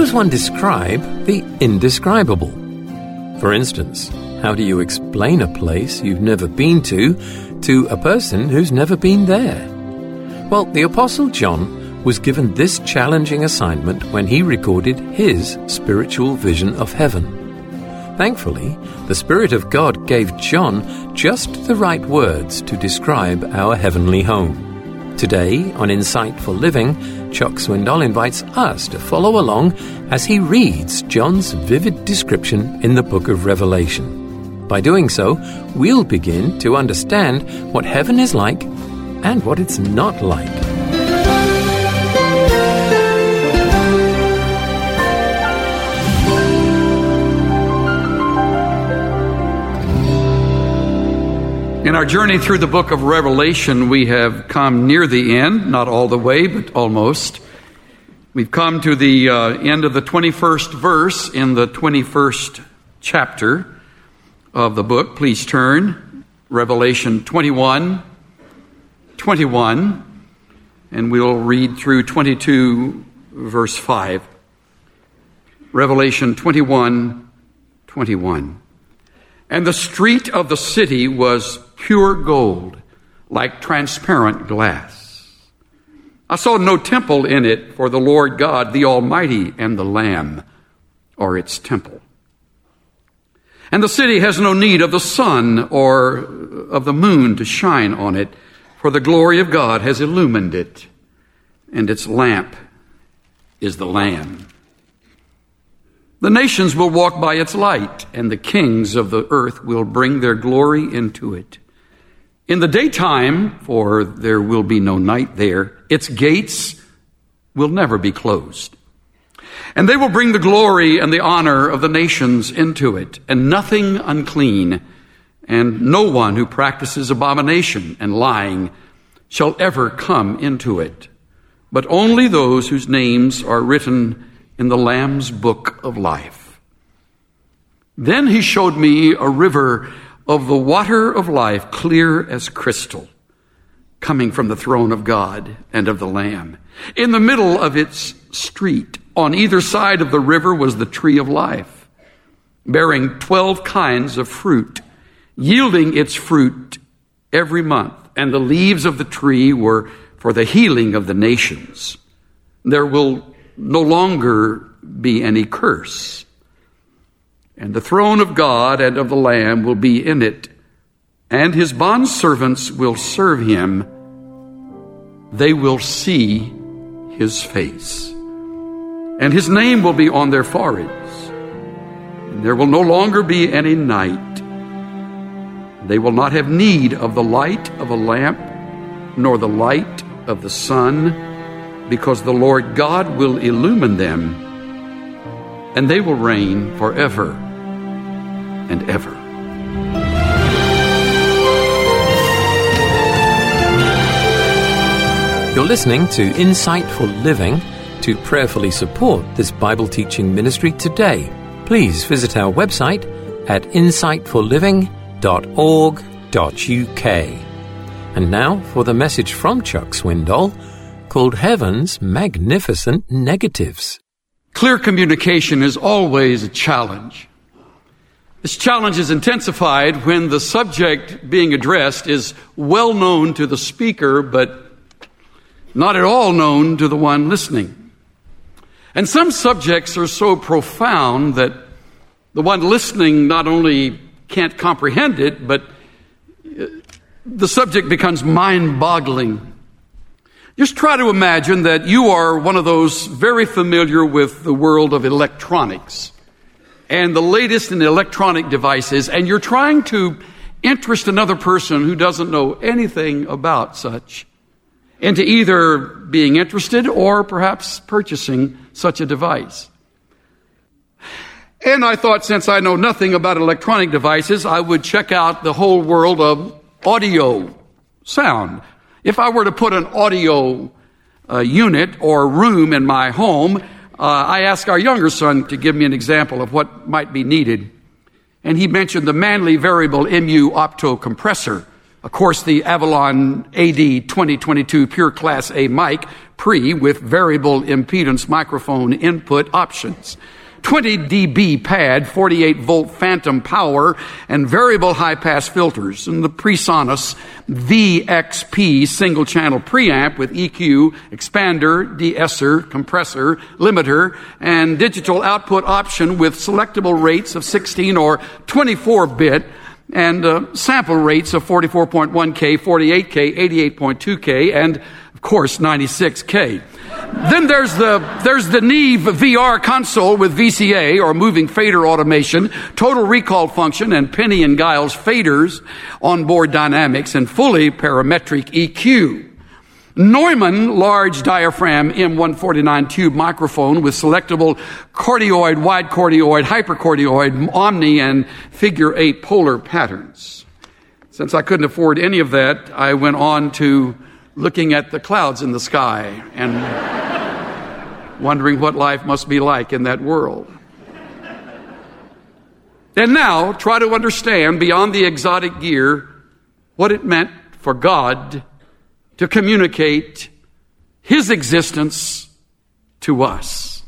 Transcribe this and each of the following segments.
does one describe the indescribable? For instance, how do you explain a place you've never been to a person who's never been there? Well, the Apostle John was given this challenging assignment when he recorded his spiritual vision of heaven. Thankfully, the Spirit of God gave John just the right words to describe our heavenly home. Today, on Insightful Living, Chuck Swindoll invites us to follow along as he reads John's vivid description in the book of Revelation. By doing so, we'll begin to understand what heaven is like and what it's not like. In our journey through the book of Revelation, we have come near the end, not all the way, but almost. We've come to the end of the 21st verse in the 21st chapter of the book. Please turn, Revelation 21, and we'll read through 22, verse 5. Revelation 21. And the street of the city was pure gold, like transparent glass. I saw no temple in it, for the Lord God, the Almighty, and the Lamb are its temple. And the city has no need of the sun or of the moon to shine on it, for the glory of God has illumined it, and its lamp is the Lamb. The nations will walk by its light, and the kings of the earth will bring their glory into it. In the daytime, for there will be no night there, its gates will never be closed. And they will bring the glory and the honor of the nations into it, and nothing unclean, and no one who practices abomination and lying shall ever come into it, but only those whose names are written in the Lamb's book of life. Then he showed me a river of the water of life, clear as crystal, coming from the throne of God and of the Lamb. In the middle of its street, on either side of the river, was the tree of life, bearing 12 kinds of fruit, yielding its fruit every month. And the leaves of the tree were for the healing of the nations. There will no longer be any curse. And the throne of God and of the Lamb will be in it, and his bondservants will serve him. They will see his face, and his name will be on their foreheads. And there will no longer be any night. They will not have need of the light of a lamp, nor the light of the sun, because the Lord God will illumine them, and they will reign forever and ever. You're listening to Insightful Living. To prayerfully support this Bible teaching ministry today, please visit our website at insightfulliving.org.uk. And now for the message from Chuck Swindoll, called Heaven's Magnificent Negatives. Clear communication is always a challenge. This challenge is intensified when the subject being addressed is well known to the speaker, but not at all known to the one listening. And some subjects are so profound that the one listening not only can't comprehend it, but the subject becomes mind-boggling. Just try to imagine that you are one of those very familiar with the world of electronics and the latest in electronic devices, and you're trying to interest another person who doesn't know anything about such into either being interested or perhaps purchasing such a device. And I thought, since I know nothing about electronic devices, I would check out the whole world of audio sound. If I were to put an audio unit or room in my home, I asked our younger son to give me an example of what might be needed. And he mentioned the Manley Variable MU Opto Compressor. Of course, the Avalon AD 2022 Pure Class A mic MP3 with variable impedance microphone input options. 20 dB pad, 48-volt phantom power, and variable high-pass filters. And the PreSonus VXP single-channel preamp with EQ, expander, de-esser, compressor, limiter, and digital output option with selectable rates of 16 or 24-bit and sample rates of 44.1K, 48K, 88.2K, and, of course, 96K. Then there's the Neve VR console with VCA or moving fader automation, total recall function, and Penny and Giles faders, onboard dynamics, and fully parametric EQ. Neumann large diaphragm M149 tube microphone with selectable cardioid, wide cardioid, hypercardioid, omni, and figure 8 polar patterns. Since I couldn't afford any of that, I went on to looking at the clouds in the sky and wondering what life must be like in that world. And now try to understand beyond the exotic gear what it meant for God to communicate His existence to us.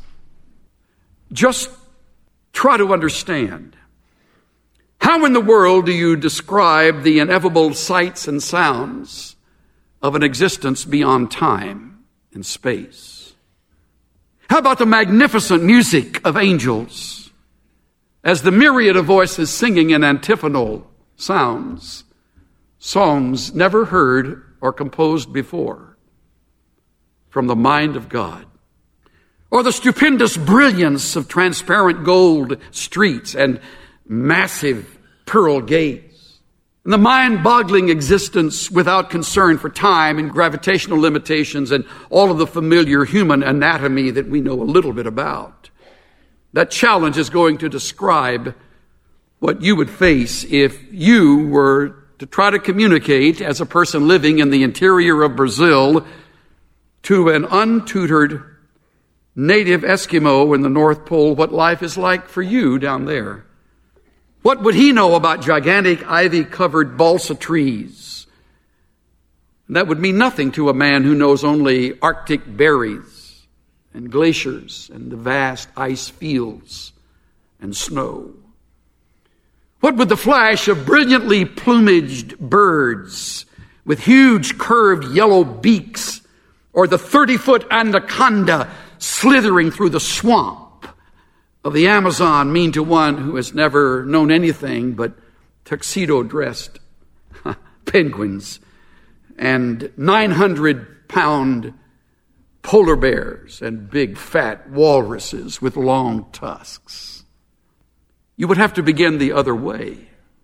Just try to understand. How in the world do you describe the ineffable sights and sounds of an existence beyond time and space? How about the magnificent music of angels as the myriad of voices singing in antiphonal sounds, songs never heard or composed before from the mind of God? Or the stupendous brilliance of transparent gold streets and massive pearl gates, and the mind-boggling existence without concern for time and gravitational limitations and all of the familiar human anatomy that we know a little bit about. That challenge is going to describe what you would face if you were to try to communicate as a person living in the interior of Brazil to an untutored native Eskimo in the North Pole what life is like for you down there. What would he know about gigantic ivy-covered balsa trees? That would mean nothing to a man who knows only Arctic berries and glaciers and the vast ice fields and snow. What would the flash of brilliantly plumaged birds with huge curved yellow beaks or the 30-foot anaconda slithering through the swamp of the Amazon mean to one who has never known anything but tuxedo-dressed penguins and 900-pound polar bears and big fat walruses with long tusks? You would have to begin the other way.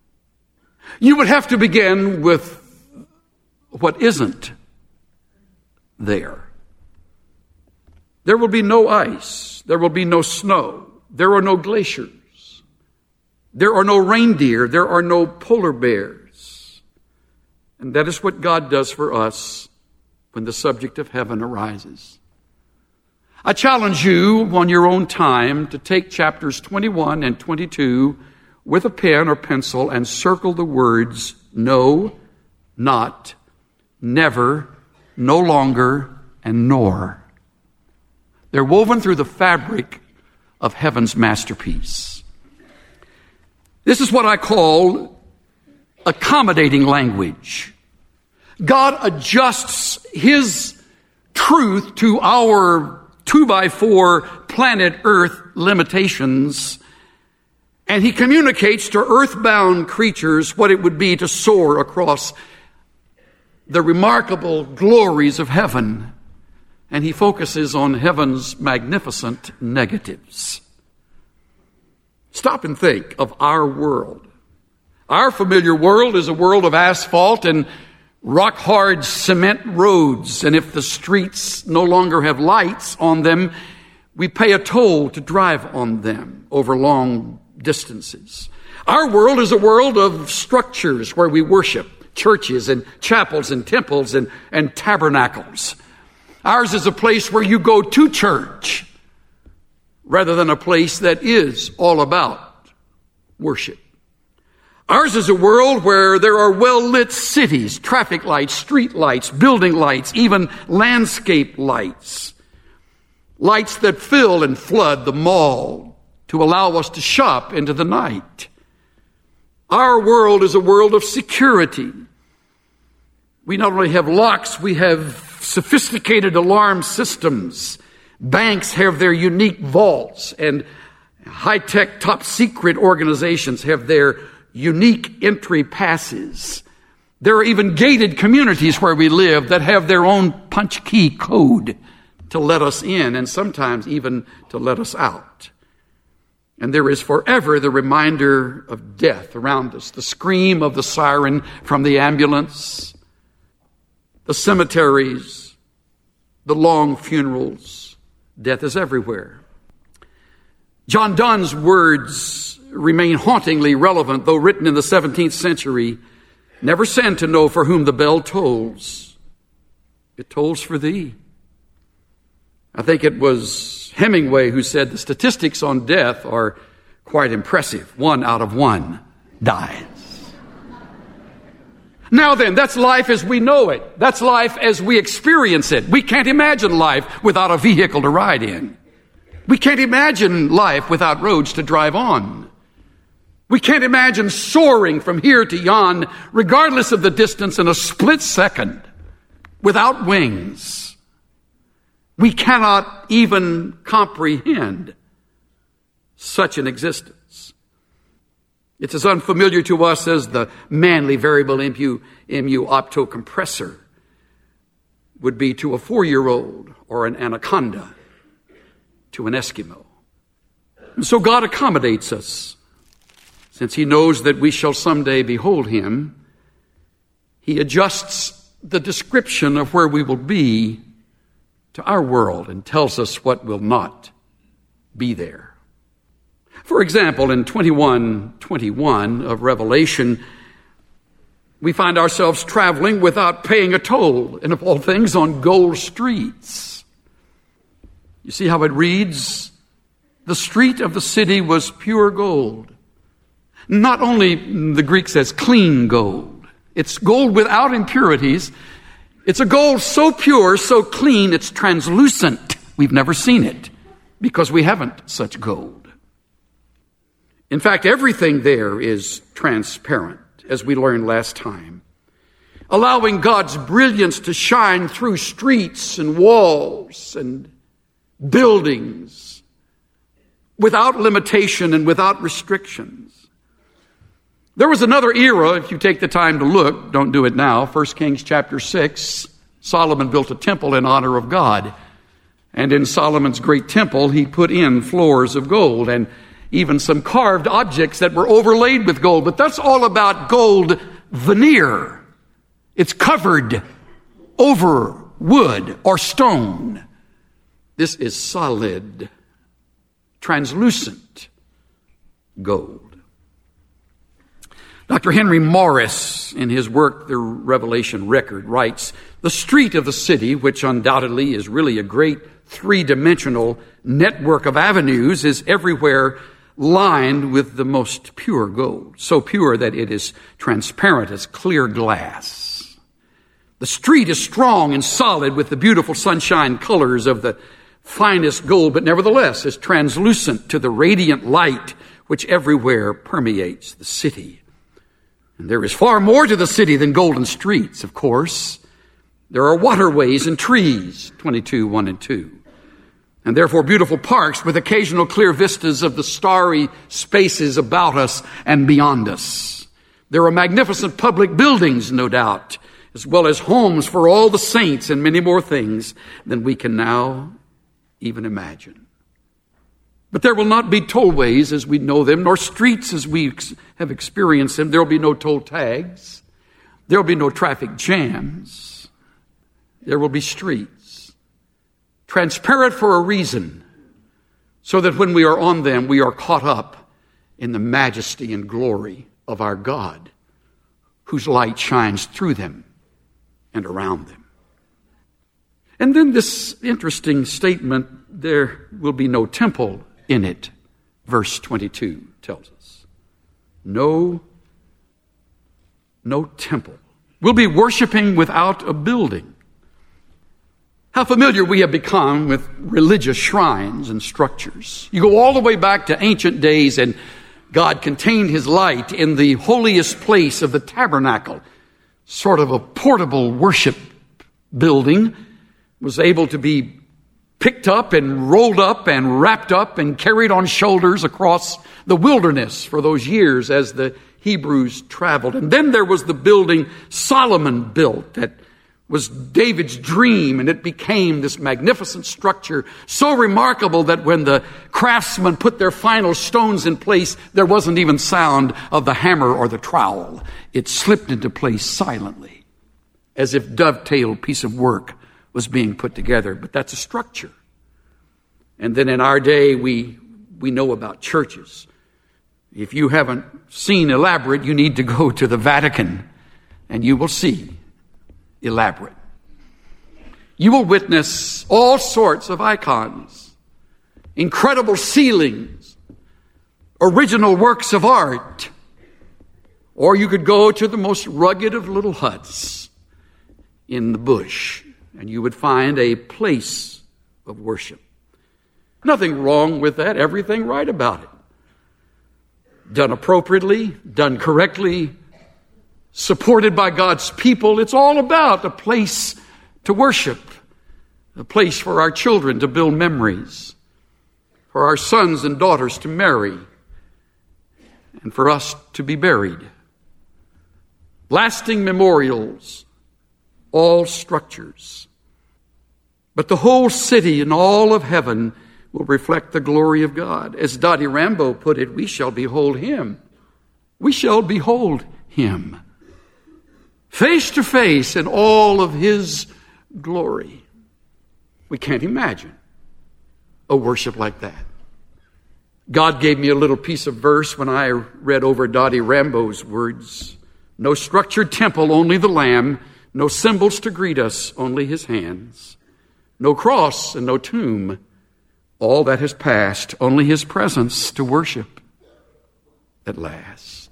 You would have to begin with what isn't there. There will be no ice. There will be no snow. There are no glaciers. There are no reindeer. There are no polar bears. And that is what God does for us when the subject of heaven arises. I challenge you on your own time to take chapters 21 and 22 with a pen or pencil and circle the words no, not, never, no longer, and nor. They're woven through the fabric of heaven's masterpiece. This is what I call accommodating language. God adjusts His truth to our 2x4 planet Earth limitations, and He communicates to earthbound creatures what it would be to soar across the remarkable glories of heaven. And He focuses on heaven's magnificent negatives. Stop and think of our world. Our familiar world is a world of asphalt and rock-hard cement roads. And if the streets no longer have lights on them, we pay a toll to drive on them over long distances. Our world is a world of structures where we worship, churches and chapels and temples and tabernacles. Ours is a place where you go to church rather than a place that is all about worship. Ours is a world where there are well-lit cities, traffic lights, street lights, building lights, even landscape lights. Lights that fill and flood the mall to allow us to shop into the night. Our world is a world of security. We not only have locks, we have sophisticated alarm systems. Banks have their unique vaults, and high-tech, top-secret organizations have their unique entry passes. There are even gated communities where we live that have their own punch key code to let us in and sometimes even to let us out. And there is forever the reminder of death around us, the scream of the siren from the ambulance, the cemeteries, the long funerals. Death is everywhere. John Donne's words remain hauntingly relevant, though written in the 17th century. Never send to know for whom the bell tolls. It tolls for thee. I think it was Hemingway who said the statistics on death are quite impressive. 1 out of 1 dies. Now then, that's life as we know it. That's life as we experience it. We can't imagine life without a vehicle to ride in. We can't imagine life without roads to drive on. We can't imagine soaring from here to yon, regardless of the distance, in a split second, without wings. We cannot even comprehend such an existence. It's as unfamiliar to us as the manly variable mu optocompressor would be to a 4-year-old or an anaconda to an Eskimo. And so God accommodates us. Since he knows that we shall someday behold him, he adjusts the description of where we will be to our world and tells us what will not be there. For example, in 21:21 of Revelation, we find ourselves traveling without paying a toll, and of all things, on gold streets. You see how it reads? The street of the city was pure gold. Not only, the Greek says, clean gold. It's gold without impurities. It's a gold so pure, so clean, it's translucent. We've never seen it because we haven't such gold. In fact, everything there is transparent, as we learned last time, allowing God's brilliance to shine through streets and walls and buildings without limitation and without restrictions. There was another era, if you take the time to look, don't do it now, 1 Kings chapter 6, Solomon built a temple in honor of God. And in Solomon's great temple, he put in floors of gold and even some carved objects that were overlaid with gold. But that's all about gold veneer. It's covered over wood or stone. This is solid, translucent gold. Dr. Henry Morris, in his work, The Revelation Record, writes, the street of the city, which undoubtedly is really a great three-dimensional network of avenues, is everywhere lined with the most pure gold, so pure that it is transparent as clear glass. The street is strong and solid with the beautiful sunshine colors of the finest gold, but nevertheless is translucent to the radiant light which everywhere permeates the city. And there is far more to the city than golden streets, of course. There are waterways and trees, 22:1 and 2. And therefore beautiful parks with occasional clear vistas of the starry spaces about us and beyond us. There are magnificent public buildings, no doubt, as well as homes for all the saints and many more things than we can now even imagine. But there will not be tollways as we know them, nor streets as we have experienced them. There will be no toll tags. There will be no traffic jams. There will be streets, transparent for a reason, so that when we are on them, we are caught up in the majesty and glory of our God, whose light shines through them and around them. And then this interesting statement, there will be no temple in it, verse 22 tells us. No no temple. We'll be worshiping without a building. How familiar we have become with religious shrines and structures. You go all the way back to ancient days, and God contained his light in the holiest place of the tabernacle, sort of a portable worship building, was able to be picked up and rolled up and wrapped up and carried on shoulders across the wilderness for those years as the Hebrews traveled. And then there was the building Solomon built that was David's dream, and it became this magnificent structure, so remarkable that when the craftsmen put their final stones in place, there wasn't even sound of the hammer or the trowel. It slipped into place silently, as if dovetailed piece of work was being put together. But that's a structure. And then in our day, we know about churches. If you haven't seen elaborate, you need to go to the Vatican, and you will see elaborate. You will witness all sorts of icons, incredible ceilings, original works of art. Or you could go to the most rugged of little huts in the bush, and you would find a place of worship. Nothing wrong with that, everything right about it. Done appropriately, done correctly, supported by God's people. It's all about a place to worship, a place for our children to build memories, for our sons and daughters to marry, and for us to be buried. Lasting memorials, all structures. But the whole city and all of heaven will reflect the glory of God. As Dottie Rambo put it, we shall behold him. We shall behold him. Face to face in all of his glory. We can't imagine a worship like that. God gave me a little piece of verse when I read over Dottie Rambo's words. No structured temple, only the Lamb. No symbols to greet us, only his hands. No cross and no tomb. All that has passed, only his presence to worship at last.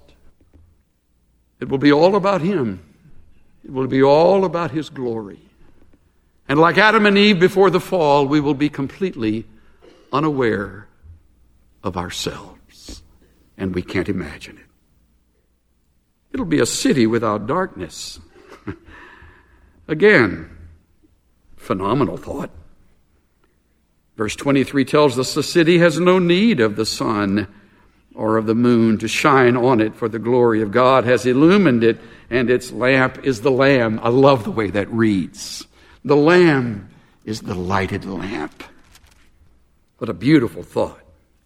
It will be all about him. It will be all about his glory. And like Adam and Eve before the fall, we will be completely unaware of ourselves. And we can't imagine it. It'll be a city without darkness. Again, phenomenal thought. Verse 23 tells us the city has no need of the sun or of the moon to shine on it, for the glory of God has illumined it, and its lamp is the Lamb. I love the way that reads. The Lamb is the lighted lamp. What a beautiful thought.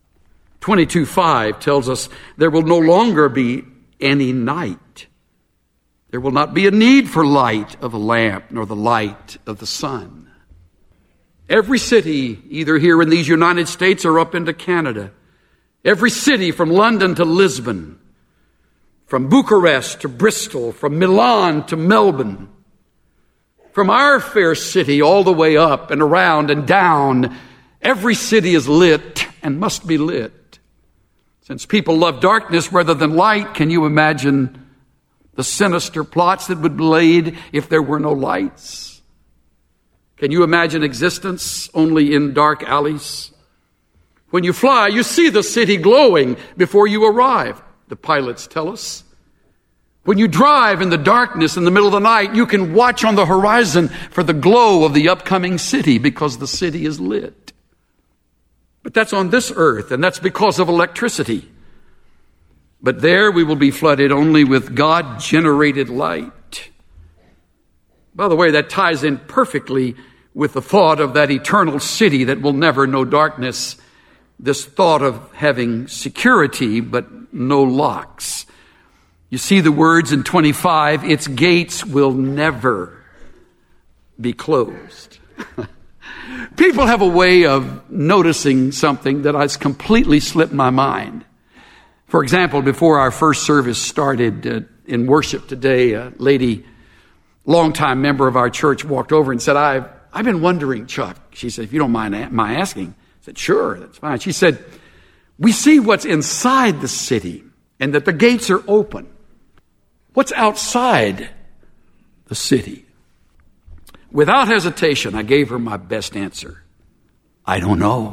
22:5 tells us there will no longer be any night. There will not be a need for light of a lamp, nor the light of the sun. Every city, either here in these United States or up into Canada, every city from London to Lisbon, from Bucharest to Bristol, from Milan to Melbourne, from our fair city all the way up and around and down, every city is lit and must be lit. Since people love darkness rather than light, can you imagine the sinister plots that would be laid if there were no lights? Can you imagine existence only in dark alleys? When you fly, you see the city glowing before you arrive, the pilots tell us. When you drive in the darkness in the middle of the night, you can watch on the horizon for the glow of the upcoming city because the city is lit. But that's on this earth, and that's because of electricity. But there we will be flooded only with God-generated light. By the way, that ties in perfectly with the thought of that eternal city that will never know darkness. This thought of having security but no locks. You see the words in 25, its gates will never be closed. People have a way of noticing something that has completely slipped my mind. For example, before our first service started in worship today, a lady, longtime member of our church, walked over and said, I've been wondering, Chuck. She said, if you don't mind my asking. I said, sure, that's fine. She said, we see what's inside the city and that the gates are open. What's outside the city? Without hesitation, I gave her my best answer. I don't know.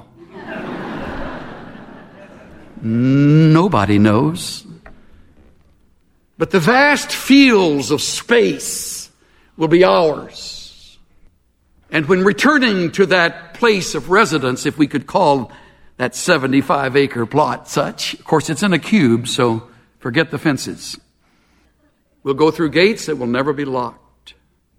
Nobody knows. But the vast fields of space will be ours. And when returning to that place of residence, if we could call that 75-acre plot such, of course it's in a cube, so forget the fences. We'll go through gates that will never be locked.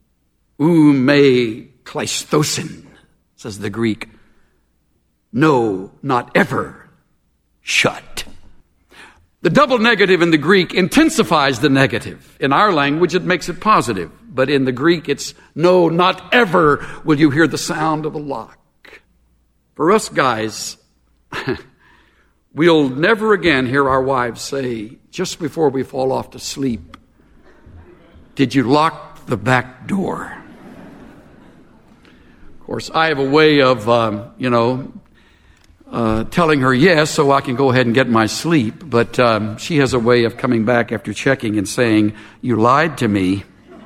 Me kleisthosin, says the Greek. No, not ever shut. The double negative in the Greek intensifies the negative. In our language, it makes it positive. But in the Greek, it's no, not ever will you hear the sound of a lock. For us guys, we'll never again hear our wives say, just before we fall off to sleep, did you lock the back door? Of course, I have a way of, telling her yes so I can go ahead and get my sleep. But she has a way of coming back after checking and saying, you lied to me.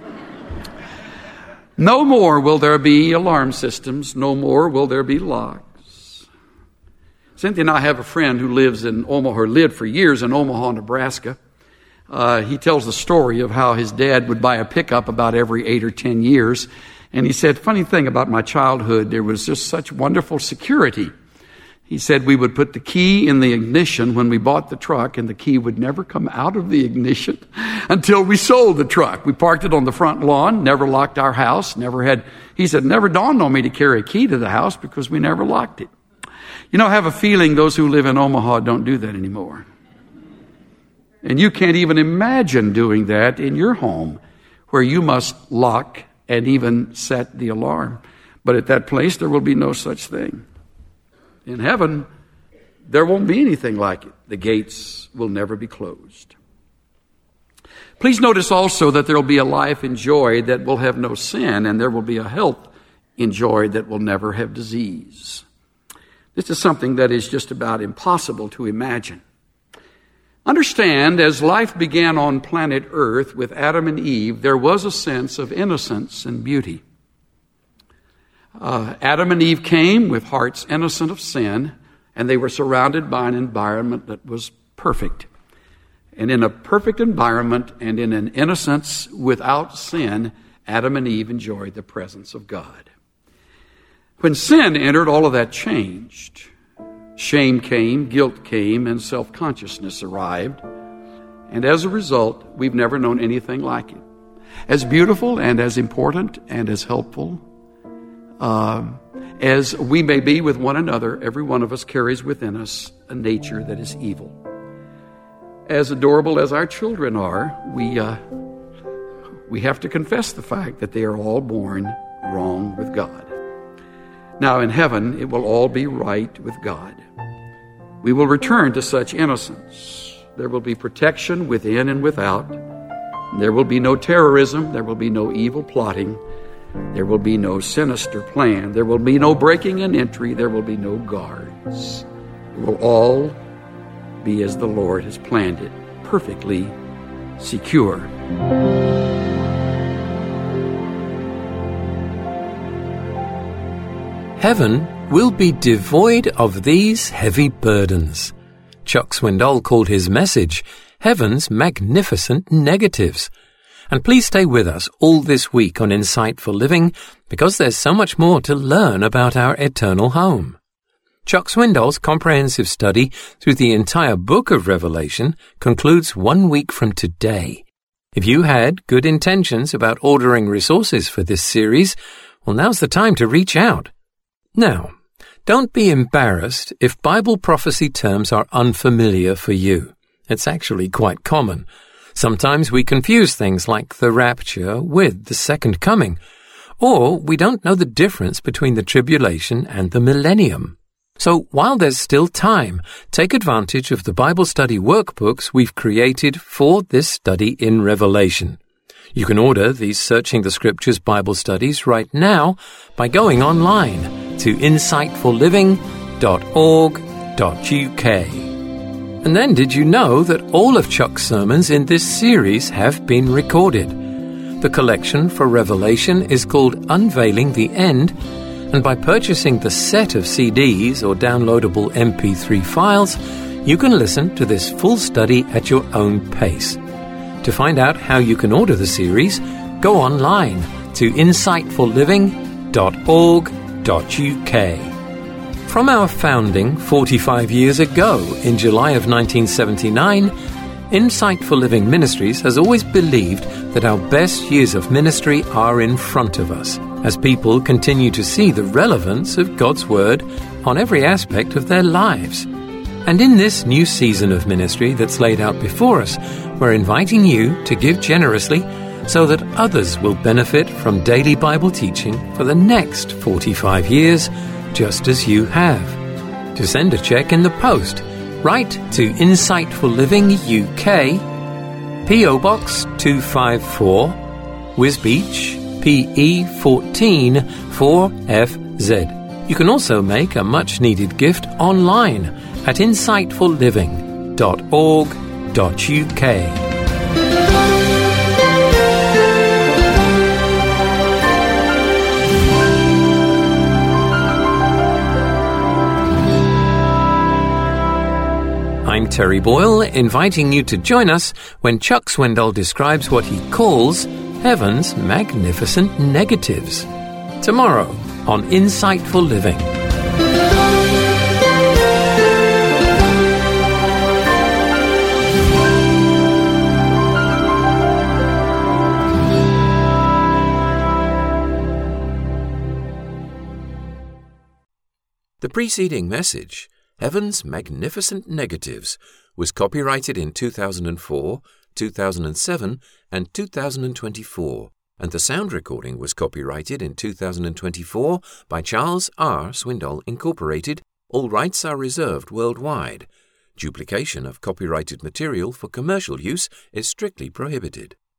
No more will there be alarm systems. No more will there be locks. Cynthia and I have a friend who lives in Omaha, or lived for years in Omaha, Nebraska. He tells the story of how his dad would buy a pickup about every 8 or 10 years. And he said, funny thing about my childhood, there was just such wonderful security. He said we would put the key in the ignition when we bought the truck, and the key would never come out of the ignition until we sold the truck. We parked it on the front lawn, never locked our house, he said, never dawned on me to carry a key to the house because we never locked it. I have a feeling those who live in Omaha don't do that anymore. And you can't even imagine doing that in your home where you must lock and even set the alarm. But at that place, there will be no such thing. In heaven, there won't be anything like it. The gates will never be closed. Please notice also that there will be a life enjoyed that will have no sin, and there will be a health enjoyed that will never have disease. This is something that is just about impossible to imagine. Understand, as life began on planet Earth with Adam and Eve, there was a sense of innocence and beauty. Adam and Eve came with hearts innocent of sin, and they were surrounded by an environment that was perfect. And in a perfect environment and in an innocence without sin, Adam and Eve enjoyed the presence of God. When sin entered, all of that changed. Shame came, guilt came, and self-consciousness arrived. And as a result, we've never known anything like it. As beautiful and as important and as helpful as we may be with one another, every one of us carries within us a nature that is evil. As adorable as our children are, we have to confess the fact that they are all born wrong with God. Now in heaven, it will all be right with God. We will return to such innocence. There will be protection within and without. There will be no terrorism. There will be no evil plotting. There will be no sinister plan. There will be no breaking and entry. There will be no guards. It will all be as the Lord has planned it, perfectly secure. Heaven will be devoid of these heavy burdens. Chuck Swindoll called his message Heaven's Magnificent Negatives. And please stay with us all this week on Insightful Living, because there's so much more to learn about our eternal home. Chuck Swindoll's comprehensive study through the entire book of Revelation concludes 1 week from today. If you had good intentions about ordering resources for this series, well, now's the time to reach out. Now, don't be embarrassed if Bible prophecy terms are unfamiliar for you. It's actually quite common. Sometimes we confuse things like the rapture with the second coming, or we don't know the difference between the tribulation and the millennium. So while there's still time, take advantage of the Bible study workbooks we've created for this study in Revelation. You can order these Searching the Scriptures Bible studies right now by going online to insightfulliving.org.uk. And then did you know that all of Chuck's sermons in this series have been recorded? The collection for Revelation is called Unveiling the End, and by purchasing the set of CDs or downloadable MP3 files, you can listen to this full study at your own pace. To find out how you can order the series, go online to insightfulliving.org.uk. From our founding 45 years ago in July of 1979, Insightful Living Ministries has always believed that our best years of ministry are in front of us, as people continue to see the relevance of God's Word on every aspect of their lives. And in this new season of ministry that's laid out before us, we're inviting you to give generously so that others will benefit from daily Bible teaching for the next 45 years, just as you have. To send a cheque in the post, write to Insightful Living UK, P.O. Box 254, Wisbech, PE 14 4FZ. You can also make a much-needed gift online at insightfulliving.org.uk. I'm Terry Boyle, inviting you to join us when Chuck Swindoll describes what he calls Heaven's Magnificent Negatives. Tomorrow on Insightful Living. The preceding message, Heaven's Magnificent Negatives, was copyrighted in 2004, 2007, and 2024, and the sound recording was copyrighted in 2024 by Charles R. Swindoll Incorporated. All rights are reserved worldwide. Duplication of copyrighted material for commercial use is strictly prohibited.